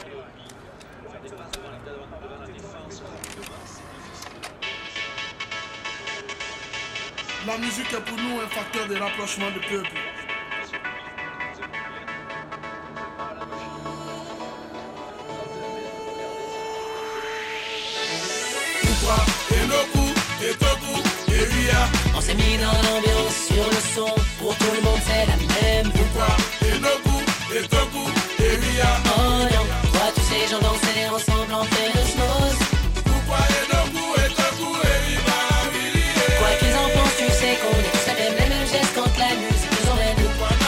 La musique est pour nous un facteur de rapprochement du peuple. Pourquoi Enoku, Etoku, Eria. On s'est mis dans l'ambiance sur le son. Pour tout le monde c'est la même. Pourquoi Enoku, Etoku, Eria. Oh non, toi tous ces gens danser ensemble en pleine osmose. Pourquoi Enoku, Etoku, Eria. Quoi qu'ils en pensent, tu sais qu'on est tous les mêmes gestes quand la musique nous emmène.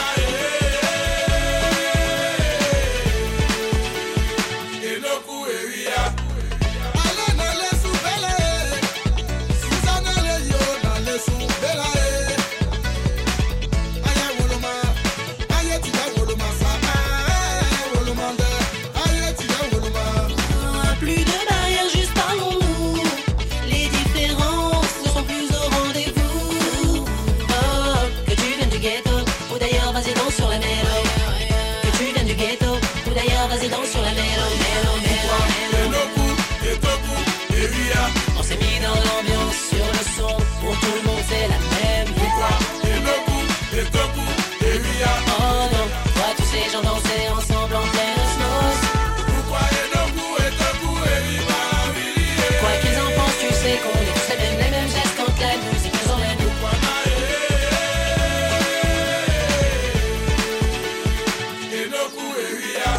Enoku, Eria. Plus de barrières, juste parlons-nous. Les différences ne sont plus au rendez-vous. Oh, que tu viennes du ghetto, ou d'ailleurs vas-y danse sur la mélo. Que tu viennes du ghetto, ou d'ailleurs vas-y danse sur la mélo. Enoku, Etoku, Eria. On s'est mis dans l'ambiance sur le son. Pour tout le monde c'est la même. Pourquoi Enoku, Etoku, Eria. Oh non, toi tous ces gens danser ensemble en pleine osmose. Pourquoi Enoku, Etoku, Eria. Quoi qu'ils en pensent, tu sais qu'on est tous les mêmes gestes quand la musique nous emmène. Enoku, Eria.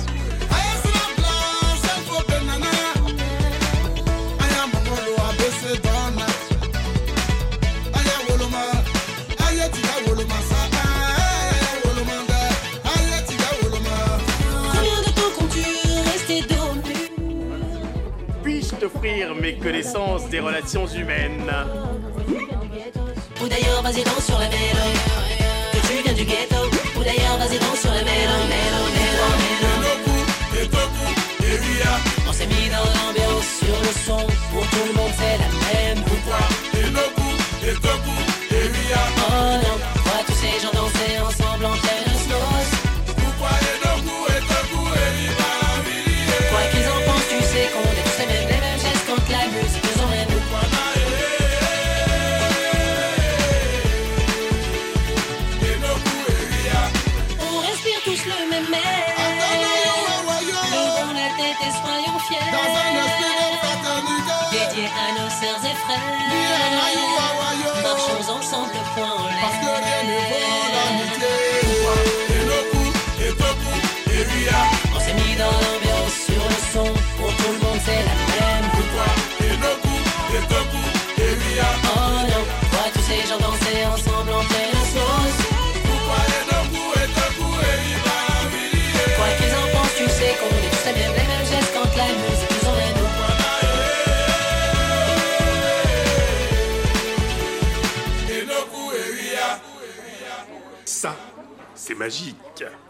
Combien de temps comptes-tu rester dormi? Puis-je t'offrir mes connaissances des relations humaines? Ou d'ailleurs vas-y danse sur la mélo. Que tu viens du ghetto. Ou d'ailleurs vas-y danse sur la mélo. Enoku, Etoku, Eria. On s'est mis dans l'ambiance sur le son. Pour tout le monde c'est la même. Pourquoi Enoku, Etoku, Eria. Oh non, toi tous ces gens danser ensemble en pleine osmose. Pourquoi Enoku, Etoku, Eria. Quoi qu'ils en pensent, tu sais qu'on est tous les mêmes gestes quand la musique nous emmène. Enoku, Eria. On respire tous le même air. Levons la tête et soyons fiers. Dédié à nos sœurs et frères. Marchons ensemble, point en l'air. Enoku, Etoku, Eria. On s'est mis dans l'ambiance sur le son. Pour tout le monde c'est la même. Pourquoi Enoku, Etoku, Eria. Oh non, toi tous ces gens danser ensemble en pleine osmose. Pourquoi Enoku, Etoku, Eria. Quoi qu'ils en pensent, tu sais qu'on est tous les mêmes gestes quand la musique nous emmène. Enoku, Eria. Ça, c'est magique.